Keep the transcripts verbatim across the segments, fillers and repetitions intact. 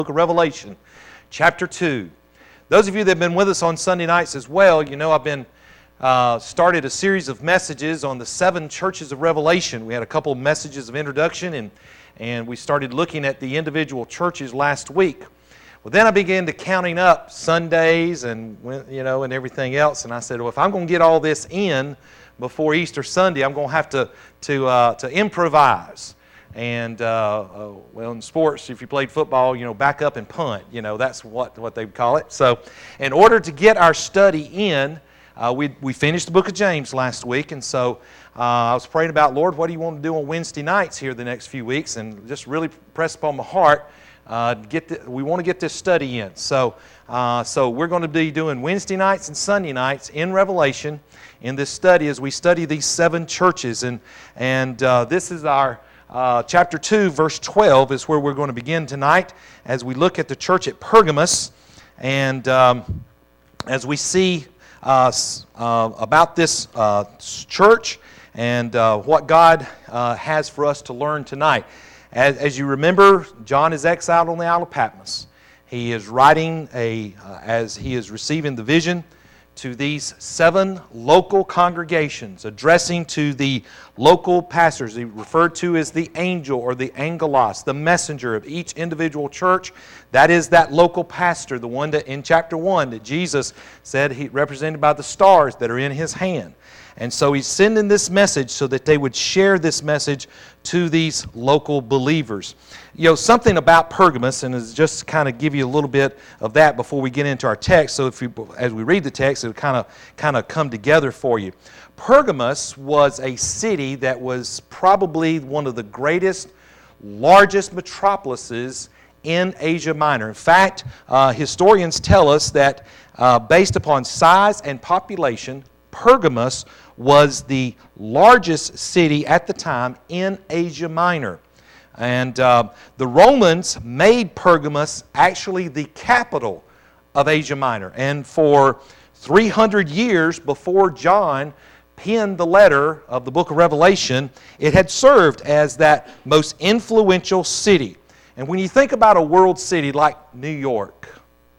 Book of Revelation, chapter two. Those of you that have been with us on Sunday nights as well, you know I've been uh, started a series of messages on the seven churches of Revelation. We had a couple of messages of introduction, and, and we started looking at the individual churches last week. Well, then I began to counting up Sundays and you know and everything else, and I said, well, if I'm going to get all this in before Easter Sunday, I'm going to have to to uh, to improvise. And, uh, uh, well, in sports, if you played football, you know, back up and punt. You know, that's what, what they call it. So, in order to get our study in, uh, we, we finished the book of James last week. And so, uh, I was praying about, Lord, what do you want to do on Wednesday nights here the next few weeks? And just really pressed upon my heart, uh, get the, we want to get this study in. So, uh, so we're going to be doing Wednesday nights and Sunday nights in Revelation in this study as we study these seven churches. And, and uh, this is our... Uh, chapter two, verse twelve is where we're going to begin tonight as we look at the church at Pergamos, and um, as we see uh, uh, about this uh, church and uh, what God uh, has for us to learn tonight. As, as you remember, John is exiled on the Isle of Patmos. He is writing a uh, as he is receiving the vision to these seven local congregations, addressing to the local pastors. He referred to as the angel or the angelos, the messenger of each individual church. That is that local pastor, the one that in chapter one that Jesus said he represented by the stars that are in his hand. And so he's sending this message so that they would share this message to these local believers. You know, something about Pergamos, and is just kind of give you a little bit of that before we get into our text. So if we, as we read the text, it'll kind of kind of come together for you. Pergamos was a city that was probably one of the greatest, largest metropolises in Asia Minor. In fact, uh, historians tell us that uh, based upon size and population, Pergamos was the largest city at the time in Asia Minor. And uh, the Romans made Pergamos actually the capital of Asia Minor. And for three hundred years before John penned the letter of the book of Revelation, it had served as that most influential city. And when you think about a world city like New York,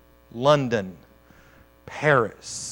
London, Paris,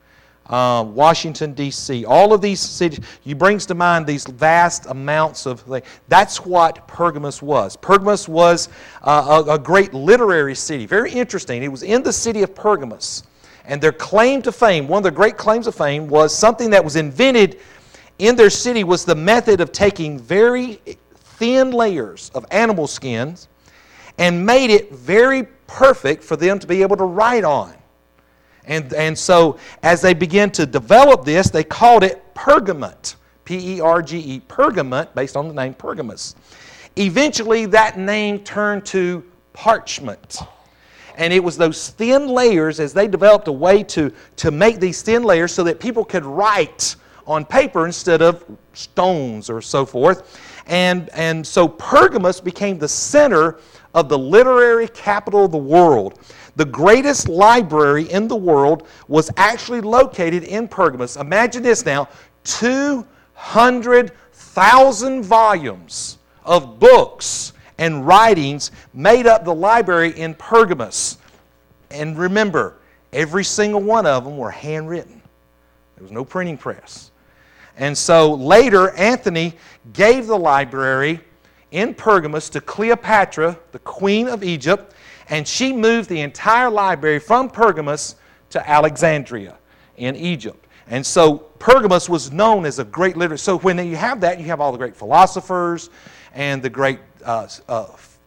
Uh, Washington, D C, all of these cities, you brings to mind these vast amounts of things. That's what Pergamos was. Pergamos was uh, a, a great literary city. Very interesting. It was in the city of Pergamos. And their claim to fame, one of their great claims of fame, was something that was invented in their city was the method of taking very thin layers of animal skins and made it very perfect for them to be able to write on. And, and so, as they began to develop this, they called it pergament, P E R G E, pergament, based on the name Pergamos. Eventually, that name turned to parchment. And it was those thin layers, as they developed a way to, to make these thin layers so that people could write on paper instead of stones or so forth. And, and so Pergamos became the center of the literary capital of the world. The greatest library in the world was actually located in Pergamos. Imagine this now, two hundred thousand volumes of books and writings made up the library in Pergamos. And remember, every single one of them were handwritten. There was no printing press. And so later, Anthony gave the library in Pergamos to Cleopatra, the queen of Egypt, and she moved the entire library from Pergamos to Alexandria in Egypt. And so Pergamos was known as a great literary. So when you have that, you have all the great philosophers and the great uh, uh,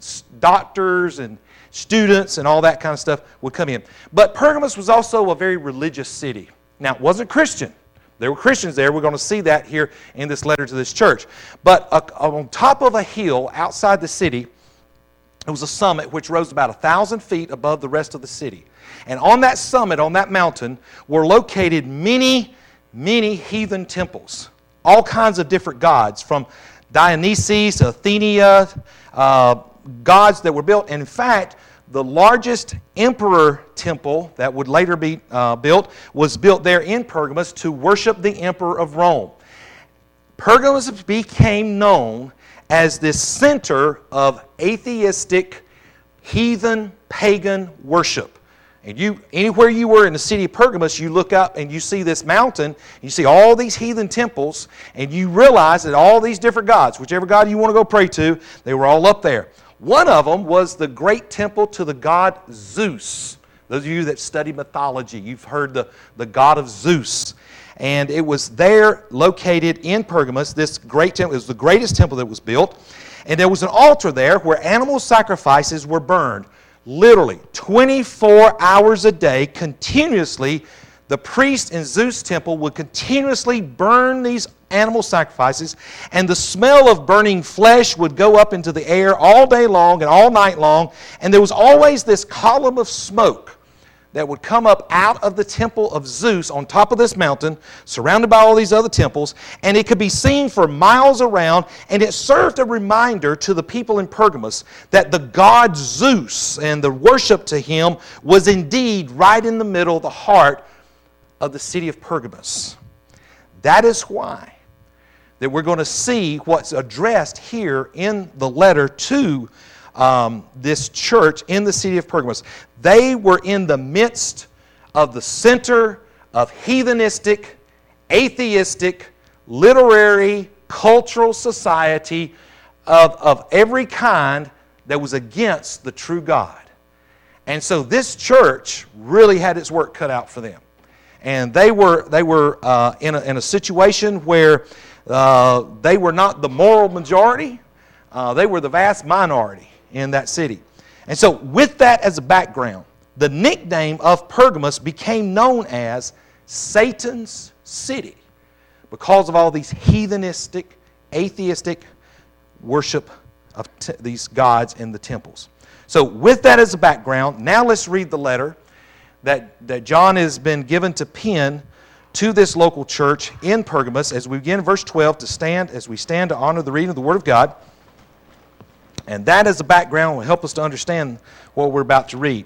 doctors and students and all that kind of stuff would come in. But Pergamos was also a very religious city. Now, it wasn't Christian. There were Christians there. We're going to see that here in this letter to this church. But uh, on top of a hill outside the city, it was a summit which rose about a thousand feet above the rest of the city. And on that summit, on that mountain, were located many, many heathen temples. All kinds of different gods, from Dionysus, Athena, uh, gods that were built. And in fact, the largest emperor temple that would later be uh, built was built there in Pergamos to worship the emperor of Rome. Pergamos became known as this center of atheistic heathen, pagan worship. And you, anywhere you were in the city of Pergamos, you look up and you see this mountain, you see all these heathen temples, and you realize that all these different gods, whichever god you want to go pray to, they were all up there. One of them was the great temple to the god Zeus. Those of you that study mythology, you've heard the, the god of Zeus. And it was there, located in Pergamos, this great temple. It was the greatest temple that was built. And there was an altar there where animal sacrifices were burned. Literally, twenty-four hours a day, continuously, the priest in Zeus' temple would continuously burn these animal sacrifices, and the smell of burning flesh would go up into the air all day long and all night long, and there was always this column of smoke that would come up out of the temple of Zeus on top of this mountain, surrounded by all these other temples, and it could be seen for miles around, and it served a reminder to the people in Pergamos that the god Zeus and the worship to him was indeed right in the middle, the heart of the city of Pergamos. That is why that we're going to see what's addressed here in the letter to Um, this church in the city of Pergamos. They were in the midst of the center of heathenistic, atheistic, literary, cultural society of, of every kind that was against the true God. And so this church really had its work cut out for them. And they were, they were uh, in, a, in a situation where uh, they were not the moral majority, uh, they were the vast minority in that city. And so with that as a background, the nickname of Pergamos became known as Satan's city because of all these heathenistic, atheistic worship of t- these gods in the temples. So with that as a background, now let's read the letter that, that John has been given to pen to this local church in Pergamos as we begin verse twelve to stand, as we stand to honor the reading of the Word of God. And that as a background will help us to understand what we're about to read.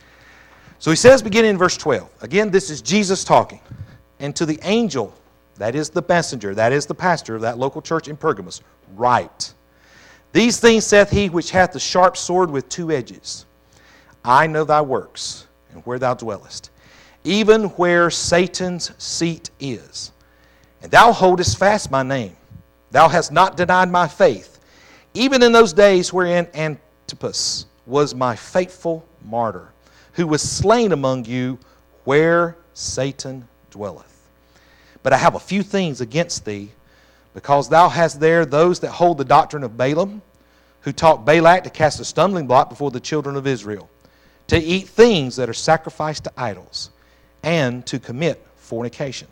So he says, beginning in verse twelve, again, this is Jesus talking. And to the angel, that is the messenger, that is the pastor of that local church in Pergamos, write, these things saith he which hath the sharp sword with two edges. I know thy works, and where thou dwellest, even where Satan's seat is. And thou holdest fast my name. Thou hast not denied my faith, even in those days wherein Antipas was my faithful martyr, who was slain among you where Satan dwelleth. But I have a few things against thee, because thou hast there those that hold the doctrine of Balaam, who taught Balak to cast a stumbling block before the children of Israel, to eat things that are sacrificed to idols, and to commit fornication.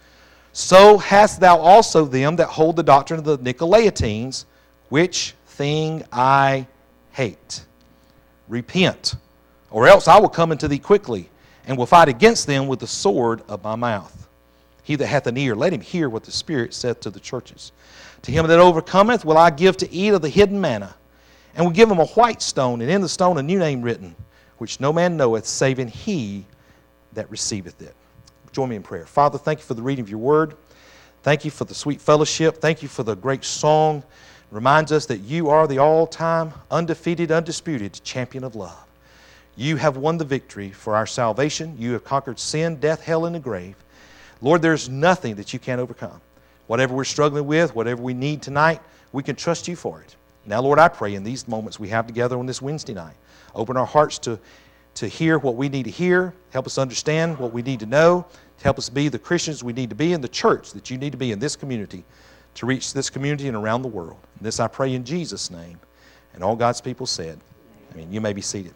So hast thou also them that hold the doctrine of the Nicolaitans, which thing I hate. Repent, or else I will come unto thee quickly, and will fight against them with the sword of my mouth. He that hath an ear, let him hear what the Spirit saith to the churches. To him that overcometh will I give to eat of the hidden manna, and will give him a white stone, and in the stone a new name written, which no man knoweth, saving he that receiveth it. Join me in prayer. Father, thank you for the reading of your word. Thank you for the sweet fellowship. Thank you for the great song. It reminds us that you are the all-time, undefeated, undisputed champion of love. You have won the victory for our salvation. You have conquered sin, death, hell, and the grave. Lord, there's nothing that you can't overcome. Whatever we're struggling with, whatever we need tonight, we can trust you for it. Now, Lord, I pray in these moments we have together on this Wednesday night, open our hearts to, to hear what we need to hear, help us understand what we need to know, help us be the Christians we need to be in the church that you need to be in this community to reach this community and around the world. And this I pray in Jesus' name. And all God's people said, I mean, you may be seated.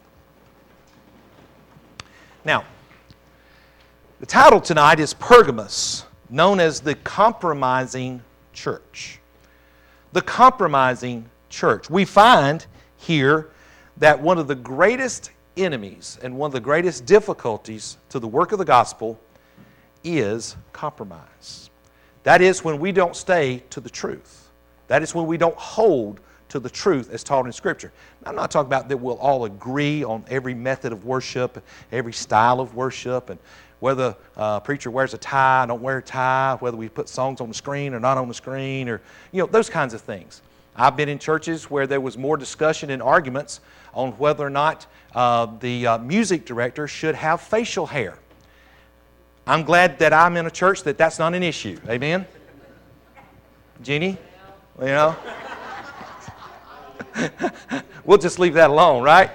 Now, the title tonight is Pergamos, known as the Compromising Church. The Compromising Church. We find here that one of the greatest enemies and one of the greatest difficulties to the work of the gospel is compromise. That is when we don't stay to the truth. That is when we don't hold to the truth as taught in Scripture. I'm not talking about that we'll all agree on every method of worship, every style of worship, and whether a preacher wears a tie, don't wear a tie, whether we put songs on the screen or not on the screen, or you know those kinds of things. I've been in churches where there was more discussion and arguments on whether or not uh, the uh, music director should have facial hair. I'm glad that I'm in a church that that's not an issue. Amen? Jeannie? You know? We'll just leave that alone, right?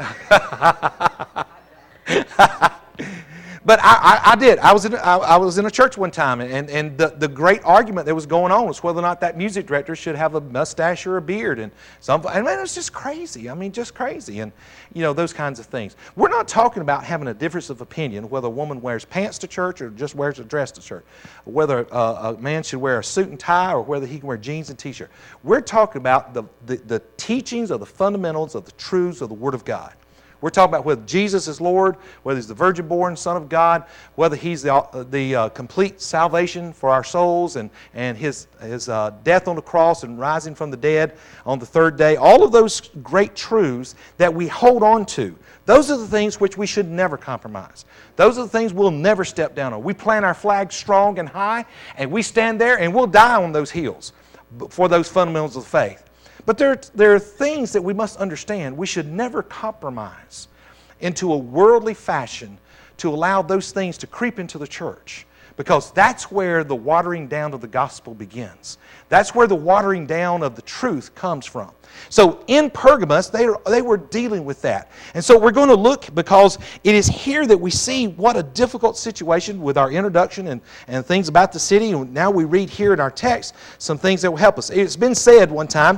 But I, I, I did. I was in I, I was in a church one time, and, and the, the great argument that was going on was whether or not that music director should have a mustache or a beard. And some, and man, it was just crazy. I mean, just crazy. And, you know, those kinds of things. We're not talking about having a difference of opinion, whether a woman wears pants to church or just wears a dress to church, whether uh, a man should wear a suit and tie or whether he can wear jeans and T-shirt. We're talking about the, the, the teachings of the fundamentals of the truths of the Word of God. We're talking about whether Jesus is Lord, whether He's the virgin-born Son of God, whether He's the, uh, the uh, complete salvation for our souls and, and His, his uh, death on the cross and rising from the dead on the third day. All of those great truths that we hold on to, those are the things which we should never compromise. Those are the things we'll never step down on. We plant our flag strong and high, and we stand there, and we'll die on those hills for those fundamentals of faith. But there, there are things that we must understand. We should never compromise into a worldly fashion to allow those things to creep into the church, because that's where the watering down of the gospel begins. That's where the watering down of the truth comes from. So in Pergamos, they, they were dealing with that. And so we're going to look, because it is here that we see what a difficult situation with our introduction and, and things about the city. And now we read here in our text some things that will help us. It's been said one time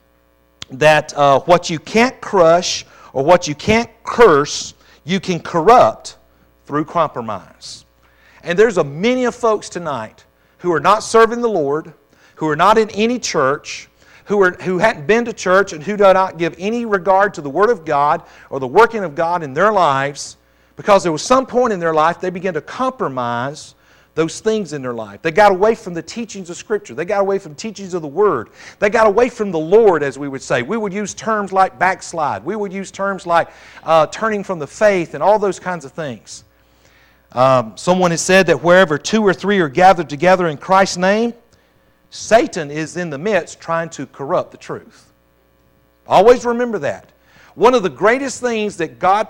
that uh, what you can't crush or what you can't curse, you can corrupt through compromise. And there's a many of folks tonight who are not serving the Lord, who are not in any church, who are who hadn't been to church, and who do not give any regard to the Word of God or the working of God in their lives, because there was some point in their life they began to compromise those things in their life. They got away from the teachings of Scripture. They got away from teachings of the Word. They got away from the Lord, as we would say. We would use terms like backslide. We would use terms like uh, turning from the faith and all those kinds of things. Um, someone has said that wherever two or three are gathered together in Christ's name, Satan is in the midst trying to corrupt the truth. Always remember that. One of the greatest things that God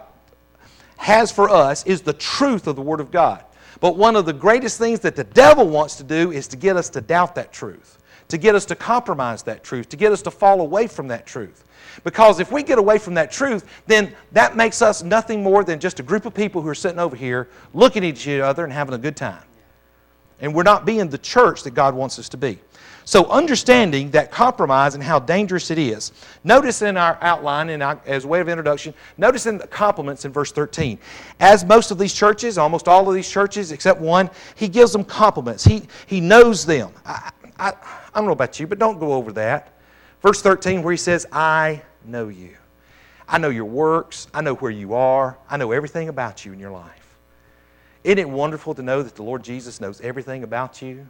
has for us is the truth of the Word of God. But one of the greatest things that the devil wants to do is to get us to doubt that truth, to get us to compromise that truth, to get us to fall away from that truth. Because if we get away from that truth, then that makes us nothing more than just a group of people who are sitting over here looking at each other and having a good time. And we're not being the church that God wants us to be. So understanding that compromise and how dangerous it is. Notice in our outline, and as a way of introduction, notice in the compliments in verse thirteen. As most of these churches, almost all of these churches except one, he gives them compliments. He, he knows them. I, I, I don't know about you, but don't go over that. Verse thirteen where he says, I know you. I know your works. I know where you are. I know everything about you in your life. Isn't it wonderful to know that the Lord Jesus knows everything about you?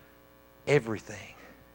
Everything.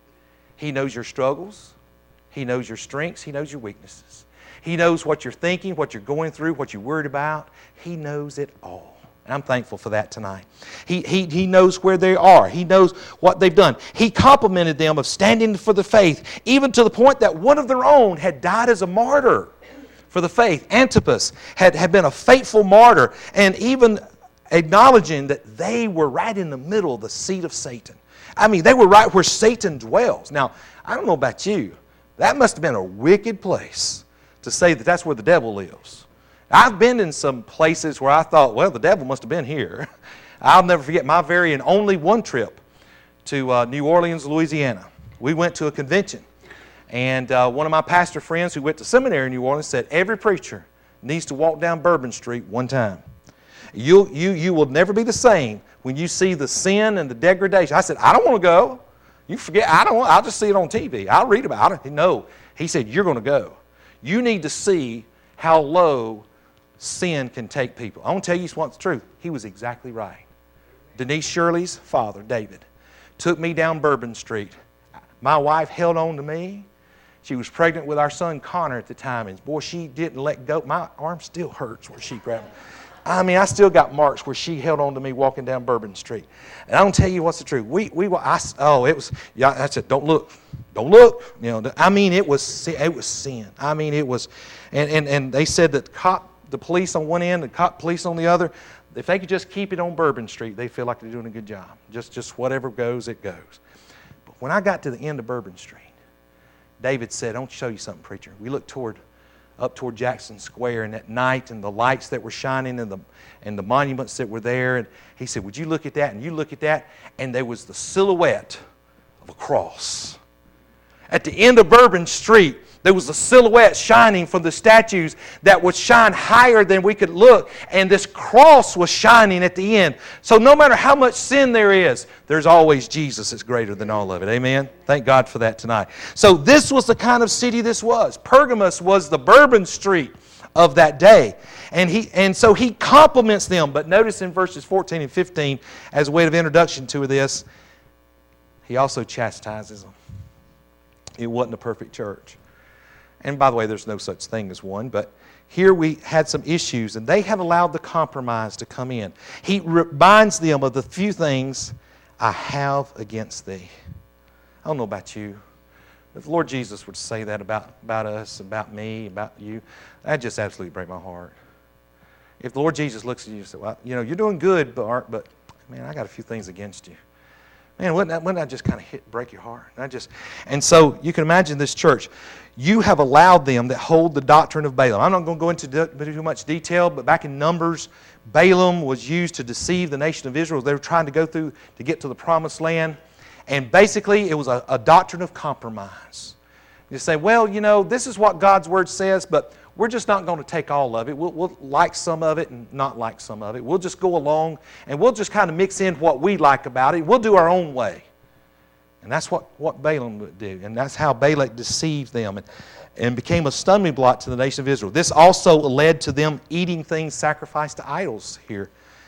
He knows your struggles. He knows your strengths. He knows your weaknesses. He knows what you're thinking, what you're going through, what you're worried about. He knows it all. And I'm thankful for that tonight. He, he, he knows where they are. He knows what they've done. He complimented them of standing for the faith, even to the point that one of their own had died as a martyr for the faith. Antipas had, had been a faithful martyr, and even acknowledging that they were right in the middle of the seat of Satan. I mean, they were right where Satan dwells. Now, I don't know about you. That must have been a wicked place to say that that's where the devil lives. I've been in some places where I thought, well, the devil must have been here. I'll never forget my very and only one trip to uh, New Orleans, Louisiana. We went to a convention. And uh, one of my pastor friends who went to seminary in New Orleans said, every preacher needs to walk down Bourbon Street one time. You, you, you will never be the same when you see the sin and the degradation. I said, I don't want to go. You forget, I don't want, I'll just see it on T V. I'll read about it. No. He said, you're going to go. You need to see how low sin can take people. I want to tell you what's the truth. He was exactly right. Denise Shirley's father, David, took me down Bourbon Street. My wife held on to me. She was pregnant with our son Connor at the time. And boy, she didn't let go. My arm still hurts where she grabbed me. I mean, I still got marks where she held on to me walking down Bourbon Street. And I'm going to tell you what's the truth. We, we, I, oh, it was, yeah, I said, don't look. don't look. You know, I mean, it was it was sin. I mean, it was, and and, and they said that the cop, the police on one end, the cop police on the other, if they could just keep it on Bourbon Street, they feel like they're doing a good job. Just just whatever goes, it goes. But when I got to the end of Bourbon Street, David said, "I want to show you something, preacher." We looked toward, up toward Jackson Square, and at night, and the lights that were shining, and the and the monuments that were there, and he said, "Would you look at that?" And you look at that, and there was the silhouette of a cross. At the end of Bourbon Street, there was a silhouette shining from the statues that would shine higher than we could look. And this cross was shining at the end. So no matter how much sin there is, there's always Jesus that's greater than all of it. Amen? Thank God for that tonight. So this was the kind of city this was. Pergamos was the Bourbon Street of that day. And he and so he compliments them. But notice in verses fourteen and fifteen, as a way of introduction to this, he also chastises them. It wasn't a perfect church. And by the way, there's no such thing as one, but here we had some issues, and they had allowed the compromise to come in. He reminds them of the few things I have against thee. I don't know about you. If the Lord Jesus would say that about, about us, about me, about you, that'd just absolutely break my heart. If the Lord Jesus looks at you and says, well, you know, you're doing good, Bart, but man, I got a few things against you. Man, wouldn't that, wouldn't that just kind of hit, break your heart? And, I just, and so you can imagine this church. You have allowed them that hold the doctrine of Balaam. I'm not going to go into too much detail, but back in Numbers, Balaam was used to deceive the nation of Israel. They were trying to go through to get to the promised land. And basically, it was a, a doctrine of compromise. You say, well, you know, this is what God's Word says, but we're just not going to take all of it. We'll, we'll like some of it and not like some of it. We'll just go along and we'll just kind of mix in what we like about it. We'll do our own way. And that's what, what Balaam would do. And that's how Balak deceived them and, and became a stumbling block to the nation of Israel. This also led to them eating things sacrificed to idols here.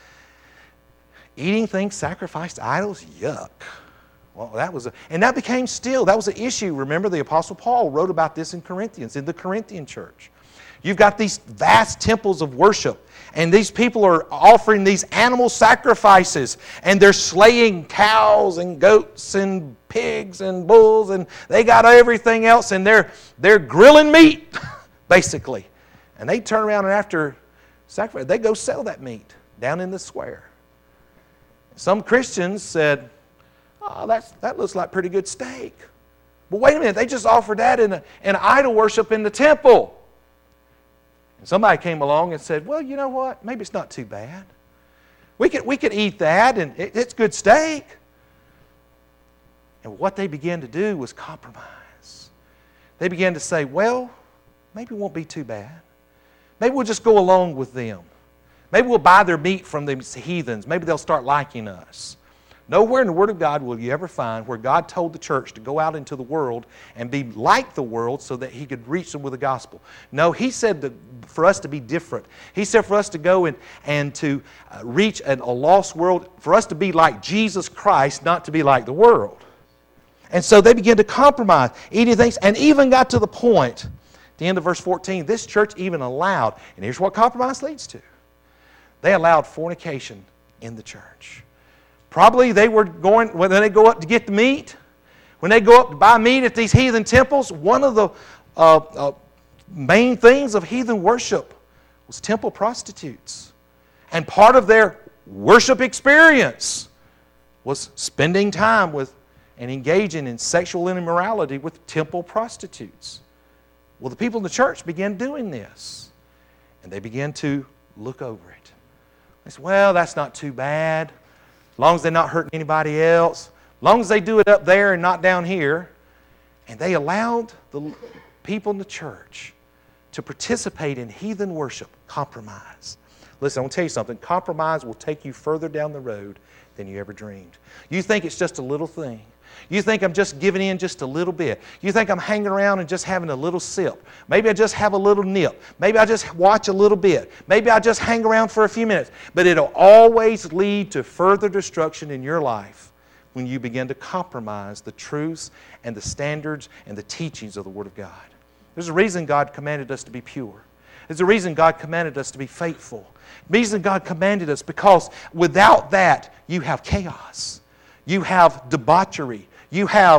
Eating things sacrificed to idols? Yuck. Well, that was a, and that became still, that was an issue. Remember, the Apostle Paul wrote about this in Corinthians, in the Corinthian church. You've got these vast temples of worship, and these people are offering these animal sacrifices, and they're slaying cows and goats and pigs and bulls, and they got everything else, and they're they're grilling meat, basically. And they turn around and after sacrifice, they go sell that meat down in the square. Some Christians said, oh, that's, that looks like pretty good steak. But wait a minute, they just offered that in, a, in idol worship in the temple. And somebody came along and said, well, you know what? Maybe it's not too bad. We could, we could eat that, and it, it's good steak. And what they began to do was compromise. They began to say, well, maybe it won't be too bad. Maybe we'll just go along with them. Maybe we'll buy their meat from the heathens. Maybe they'll start liking us. Nowhere in the Word of God will you ever find where God told the church to go out into the world and be like the world so that He could reach them with the gospel. No, He said that for us to be different. He said for us to go and, and to uh, reach an, a lost world, for us to be like Jesus Christ, not to be like the world. And so they began to compromise, eating things, and even got to the point, at the end of verse fourteen, this church even allowed, and here's what compromise leads to. They allowed fornication in the church. Probably they were going, when they go up to get the meat, when they go up to buy meat at these heathen temples, one of the uh, uh, main things of heathen worship was temple prostitutes. And part of their worship experience was spending time with and engaging in sexual immorality with temple prostitutes. Well, the people in the church began doing this, and they began to look over it. They said, well, that's not too bad. As long as they're not hurting anybody else. As long as they do it up there and not down here. And they allowed the people in the church to participate in heathen worship, compromise. Listen, I want to tell you something. Compromise will take you further down the road than you ever dreamed. You think it's just a little thing. You think I'm just giving in just a little bit. You think I'm hanging around and just having a little sip. Maybe I just have a little nip. Maybe I just watch a little bit. Maybe I just hang around for a few minutes. But it'll always lead to further destruction in your life when you begin to compromise the truths and the standards and the teachings of the Word of God. There's a reason God commanded us to be pure. There's a reason God commanded us to be faithful. The reason God commanded us because without that, you have chaos. You have debauchery. You have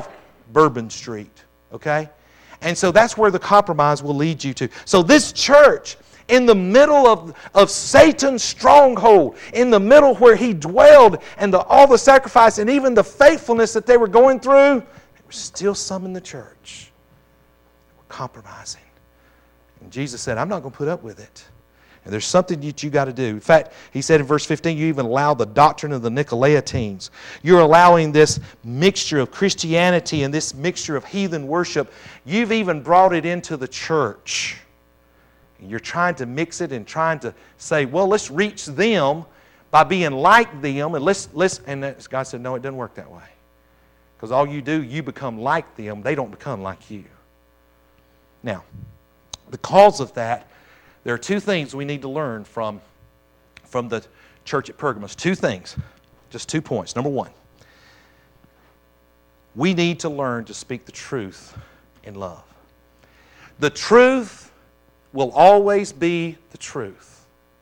Bourbon Street, okay? And so that's where the compromise will lead you to. So this church, in the middle of, of Satan's stronghold, in the middle where he dwelled, and the, all the sacrifice and even the faithfulness that they were going through, there was still some in the church that were compromising. And Jesus said, I'm not going to put up with it. And there's something that you got to do. In fact, he said in verse fifteen, you even allow the doctrine of the Nicolaitans. You're allowing this mixture of Christianity and this mixture of heathen worship. You've even brought it into the church. And you're trying to mix it and trying to say, well, let's reach them by being like them. And let's, let's, and God said, no, it doesn't work that way. Because all you do, you become like them. They don't become like you. Now, because of that, there are two things we need to learn from, from the church at Pergamos. Two things. Just two points. Number one, we need to learn to speak the truth in love. The truth will always be the truth.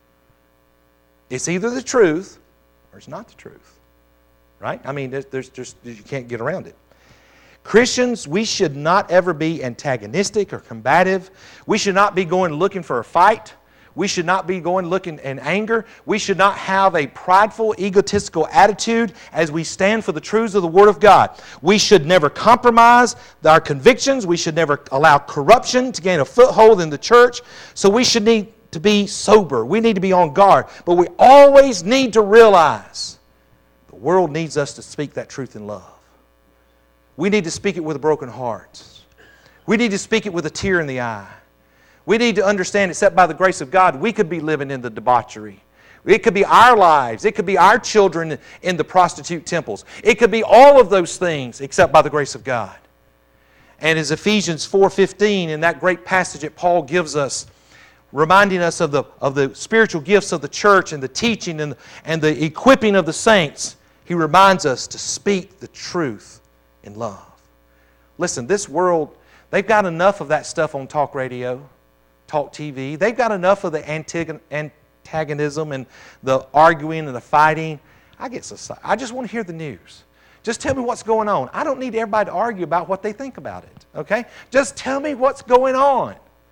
It's either the truth or it's not the truth. Right? I mean, there's, there's just, you can't get around it. Christians, we should not ever be antagonistic or combative. We should not be going looking for a fight. We should not be going looking in anger. We should not have a prideful, egotistical attitude as we stand for the truths of the Word of God. We should never compromise our convictions. We should never allow corruption to gain a foothold in the church. So we should need to be sober. We need to be on guard. But we always need to realize the world needs us to speak that truth in love. We need to speak it with a broken heart. We need to speak it with a tear in the eye. We need to understand, except by the grace of God, we could be living in the debauchery. It could be our lives. It could be our children in the prostitute temples. It could be all of those things, except by the grace of God. And as Ephesians four fifteen, in that great passage that Paul gives us, reminding us of the, of the spiritual gifts of the church and the teaching and, and the equipping of the saints, he reminds us to speak the truth in love. Listen, this world, they've got enough of that stuff on talk radio, talk T V. They've got enough of the antagonism and the arguing and the fighting. I get so I just want to hear the news. Just tell me what's going on. I don't need everybody to argue about what they think about it, okay? Just tell me what's going on.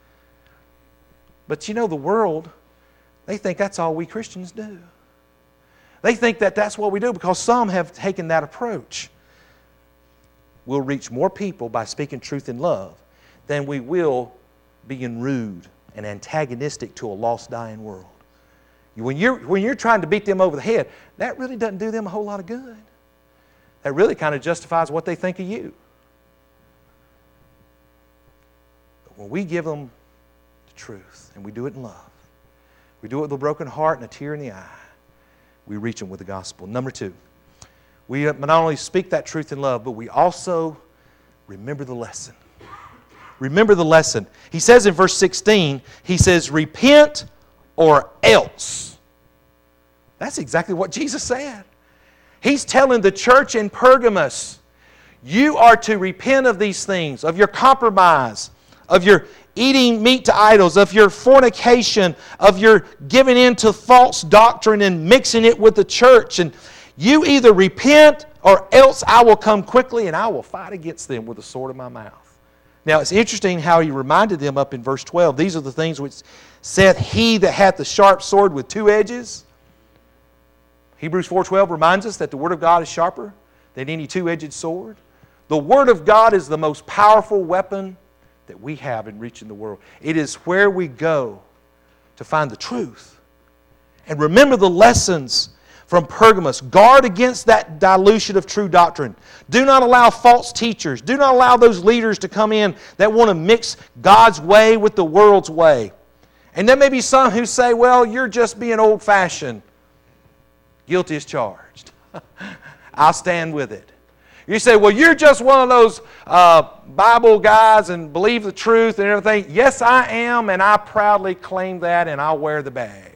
But you know, the world, they think that's all we Christians do. They think that that's what we do because some have taken that approach. We'll reach more people by speaking truth in love than we will being rude and antagonistic to a lost, dying world. When you're, when you're trying to beat them over the head, that really doesn't do them a whole lot of good. That really kind of justifies what they think of you. But when we give them the truth, and we do it in love, we do it with a broken heart and a tear in the eye, we reach them with the gospel. Number two, we not only speak that truth in love, but we also remember the lesson. Remember the lesson. He says in verse sixteen, he says, repent or else. That's exactly what Jesus said. He's telling the church in Pergamos, you are to repent of these things, of your compromise, of your eating meat to idols, of your fornication, of your giving in to false doctrine and mixing it with the church. And you either repent or else I will come quickly and I will fight against them with the sword of my mouth. Now it's interesting how he reminded them up in verse twelve. These are the things which saith he that hath the sharp sword with two edges. Hebrews four twelve reminds us that the Word of God is sharper than any two-edged sword. The Word of God is the most powerful weapon that we have in reaching the world. It is where we go to find the truth. And remember the lessons from Pergamos. Guard against that dilution of true doctrine. Do not allow false teachers. Do not allow those leaders to come in that want to mix God's way with the world's way. And there may be some who say, well, you're just being old-fashioned. Guilty as charged. I'll stand with it. You say, well, you're just one of those uh, Bible guys and believe the truth and everything. Yes, I am, and I proudly claim that, and I'll wear the badge.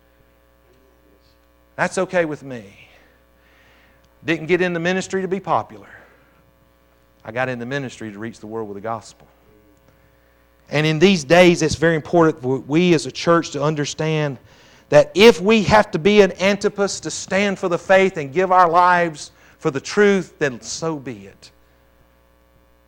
That's okay with me. Didn't get into ministry to be popular. I got into ministry to reach the world with the gospel. And in these days, it's very important for we as a church to understand that if we have to be an Antipas to stand for the faith and give our lives for the truth, then so be it.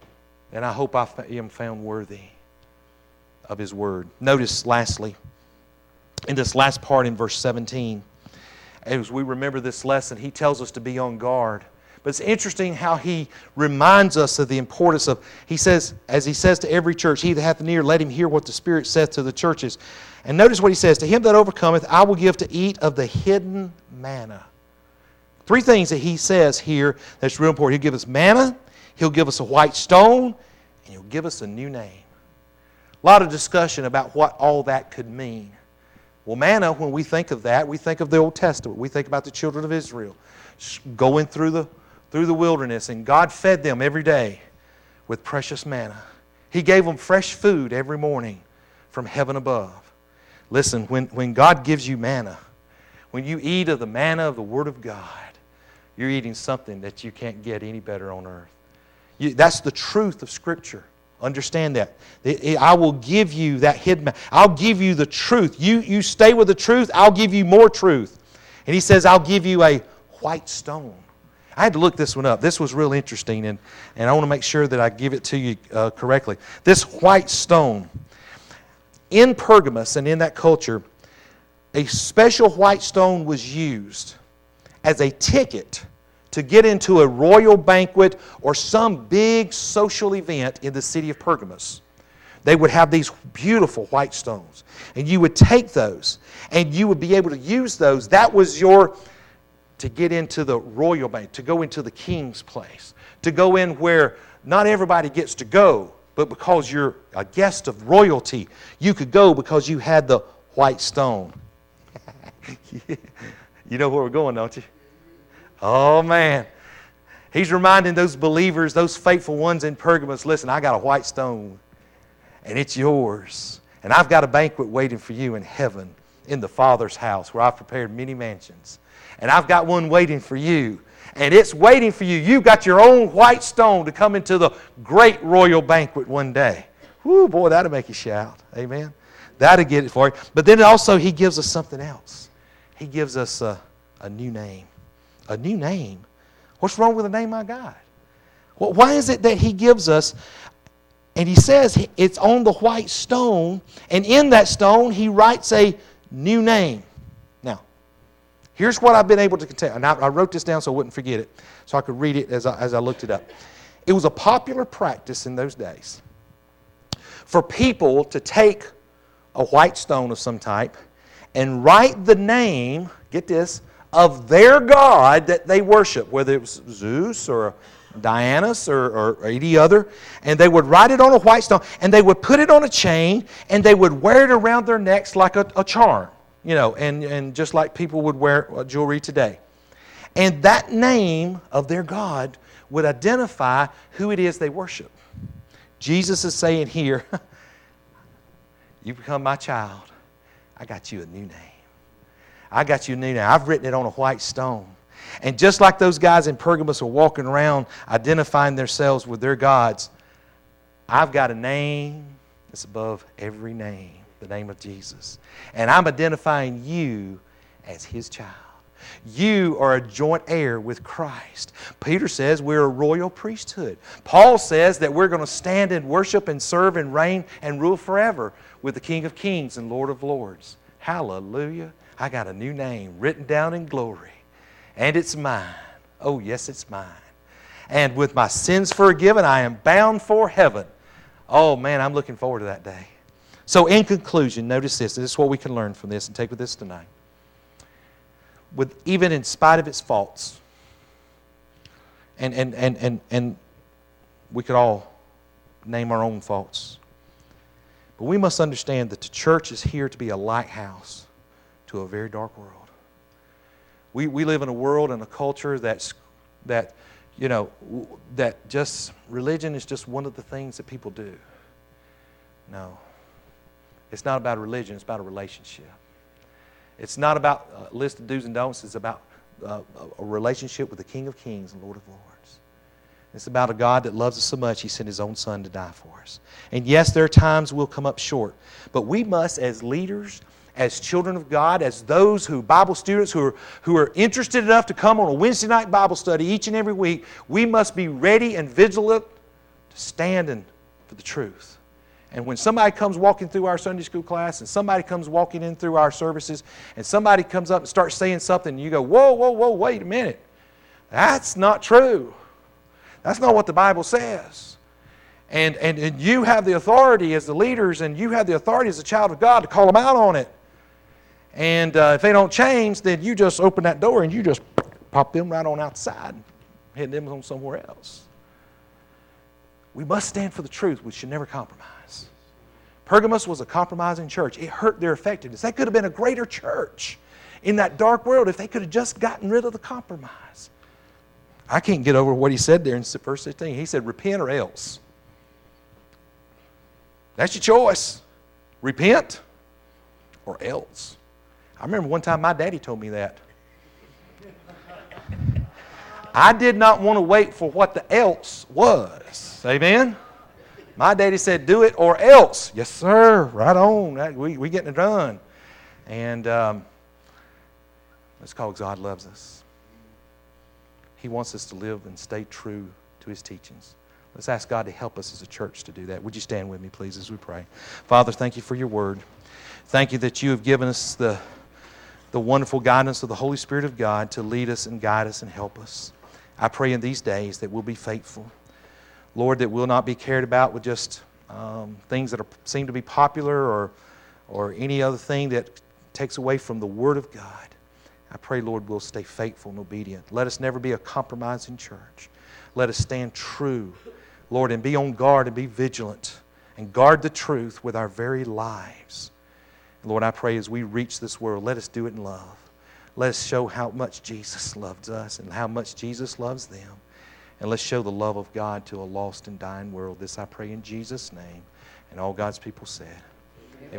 And I hope I am found worthy of His Word. Notice, lastly, in this last part in verse seventeen, as we remember this lesson, he tells us to be on guard. But it's interesting how he reminds us of the importance of, he says, as he says to every church, he that hath an ear, let him hear what the Spirit saith to the churches. And notice what he says, to him that overcometh, I will give to eat of the hidden manna. Three things that he says here that's real important. He'll give us manna, he'll give us a white stone, and he'll give us a new name. A lot of discussion about what all that could mean. Well, manna, when we think of that, we think of the Old Testament. We think about the children of Israel going through the, through the wilderness, and God fed them every day with precious manna. He gave them fresh food every morning from heaven above. Listen, when, when God gives you manna, when you eat of the manna of the Word of God, you're eating something that you can't get any better on earth. You, that's the truth of Scripture. Understand that. I will give you that hidden. I'll give you the truth. You, you stay with the truth, I'll give you more truth. And he says, I'll give you a white stone. I had to look this one up. This was real interesting, and, and I want to make sure that I give it to you uh, correctly. This white stone, in Pergamos and in that culture, a special white stone was used as a ticket to get into a royal banquet or some big social event in the city of Pergamos. They would have these beautiful white stones. And you would take those and you would be able to use those. That was your, to get into the royal banquet, to go into the king's place, to go in where not everybody gets to go, but because you're a guest of royalty, you could go because you had the white stone. You know where we're going, don't you? Oh, man. He's reminding those believers, those faithful ones in Pergamos, listen, I got a white stone, and it's yours. And I've got a banquet waiting for you in heaven, in the Father's house, where I've prepared many mansions. And I've got one waiting for you. And it's waiting for you. You've got your own white stone to come into the great royal banquet one day. Whoo, boy, that'll make you shout. Amen. That'll get it for you. But then also he gives us something else. He gives us a, a new name. A new name? What's wrong with the name of God? Well, why is it that he gives us, and he says it's on the white stone, and in that stone he writes a new name. Now, here's what I've been able to contain. And I, I wrote this down so I wouldn't forget it, so I could read it as I, as I looked it up. It was a popular practice in those days for people to take a white stone of some type and write the name, get this, of their god that they worship, whether it was Zeus or Dionysus or, or any other, and they would write it on a white stone, and they would put it on a chain, and they would wear it around their necks like a, a charm, you know, and, and just like people would wear jewelry today. And that name of their god would identify who it is they worship. Jesus is saying here, you become my child, I got you a new name. I got you a new name. I've written it on a white stone. And just like those guys in Pergamos are walking around identifying themselves with their gods, I've got a name that's above every name, the name of Jesus. And I'm identifying you as His child. You are a joint heir with Christ. Peter says we're a royal priesthood. Paul says that we're going to stand and worship and serve and reign and rule forever with the King of Kings and Lord of Lords. Hallelujah. I got a new name written down in glory. And it's mine. Oh, yes, it's mine. And with my sins forgiven, I am bound for heaven. Oh, man, I'm looking forward to that day. So in conclusion, notice this. This is what we can learn from this and take with this tonight. With, even in spite of its faults, and, and, and, and, and we could all name our own faults, but we must understand that the church is here to be a lighthouse to a very dark world. We, we live in a world and a culture that's, that, you know, that just, religion is just one of the things that people do. No. It's not about religion, it's about a relationship. It's not about a list of do's and don'ts, it's about uh, a relationship with the King of Kings and Lord of Lords. It's about a God that loves us so much, He sent His own Son to die for us. And yes, there are times we'll come up short, but we must, as leaders, as children of God, as those who, Bible students who are, who are interested enough to come on a Wednesday night Bible study each and every week, we must be ready and vigilant standing for the truth. And when somebody comes walking through our Sunday school class, and somebody comes walking in through our services, and somebody comes up and starts saying something, and you go, whoa, whoa, whoa, wait a minute. That's not true. That's not what the Bible says. And, and, and you have the authority as the leaders, and you have the authority as a child of God to call them out on it. And uh, if they don't change, then you just open that door and you just pop them right on outside, head them on somewhere else. We must stand for the truth. We should never compromise. Pergamos was a compromising church. It hurt their effectiveness. They could have been a greater church in that dark world if they could have just gotten rid of the compromise. I can't get over what he said there in verse sixteen. He said, repent or else. That's your choice. Repent or else. I remember one time my daddy told me that. I did not want to wait for what the else was. Amen? My daddy said, do it or else. Yes, sir. Right on. We we getting it done. And um, that's because God loves us. He wants us to live and stay true to His teachings. Let's ask God to help us as a church to do that. Would you stand with me, please, as we pray? Father, thank you for your word. Thank you that you have given us the, the wonderful guidance of the Holy Spirit of God to lead us and guide us and help us. I pray in these days that we'll be faithful. Lord, that we'll not be carried about with just um, things that are, seem to be popular or, or any other thing that takes away from the Word of God. I pray, Lord, we'll stay faithful and obedient. Let us never be a compromising church. Let us stand true, Lord, and be on guard and be vigilant and guard the truth with our very lives. Lord, I pray as we reach this world, let us do it in love. Let us show how much Jesus loves us and how much Jesus loves them. And let's show the love of God to a lost and dying world. This I pray in Jesus' name. And all God's people said.